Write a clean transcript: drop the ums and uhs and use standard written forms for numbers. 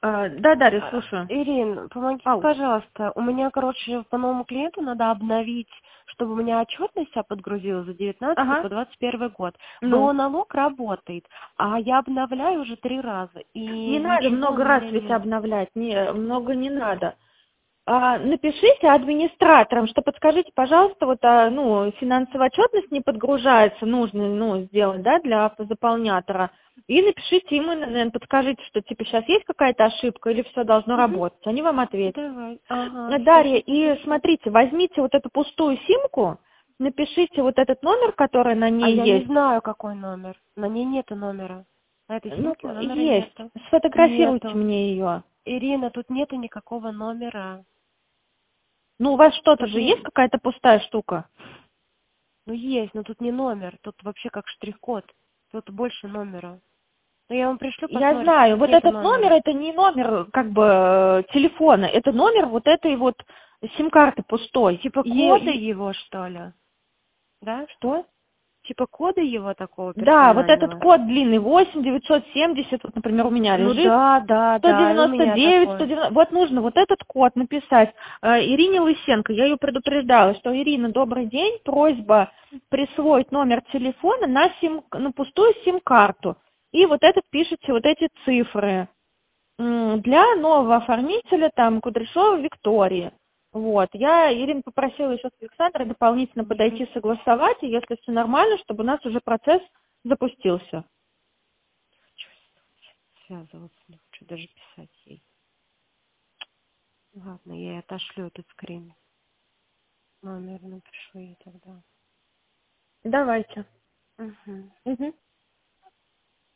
Да, Дарья, слушаю. Ирин, помогите, Ау. пожалуйста. У меня, короче, по новому клиенту надо обновить, чтобы у меня отчетность вся подгрузила за 19 Ага. по 21 год. Ну, ВО налог работает, а я обновляю уже 3 раза, не и надо ничего у много раз меня ведь нет. обновлять, много не надо. Напишите администраторам, что подскажите, пожалуйста, вот, финансовая отчетность не подгружается, нужно, сделать, да, для заполнятора. И напишите им, наверное, подскажите, что, типа, сейчас есть какая-то ошибка или все должно Угу. работать. Они вам ответят. Давай. Ага, Дарья, спасибо и большое. смотрите, возьмите вот эту пустую симку, напишите вот этот номер, который на А ней я не есть. знаю, какой номер. На ней нету номера. На этой Ну, симке номера есть. нету. Сфотографируйте Нету. мне ее. Ирина, тут нету никакого номера. Ну, у вас что-то Тут же есть, не... какая-то пустая штука? Ну есть, но тут не номер. Тут вообще как штрих-код. Тут больше номера. Ну я вам пришлю, Я посмотрите, знаю, тут вот нету этот номер, номера. это не номер, как бы, телефона, это номер вот этой вот сим-карты пустой. Типа кода И его, что ли? Да? что? Типа кода его такого Да, вот этот персонального? код длинный, 8970, вот, например, у меня Ну лежит, да, да, да, и у меня 199, такой. 190, вот нужно вот этот код написать. Ирине Лысенко, я ее предупреждала, что Ирина, добрый день, просьба присвоить номер телефона на пустую сим-карту. И вот этот пишите, вот эти цифры. Для нового оформителя, там, Кудряшова Виктории. Вот, я, Ирина, попросила еще с Александрой дополнительно Мгм. подойти согласовать, и если все нормально, чтобы у нас уже процесс запустился. Связываться не хочу даже писать ей. Ладно, я ей отошлю этот скрин. Номер напишу ей тогда. Давайте. Угу. Мгм.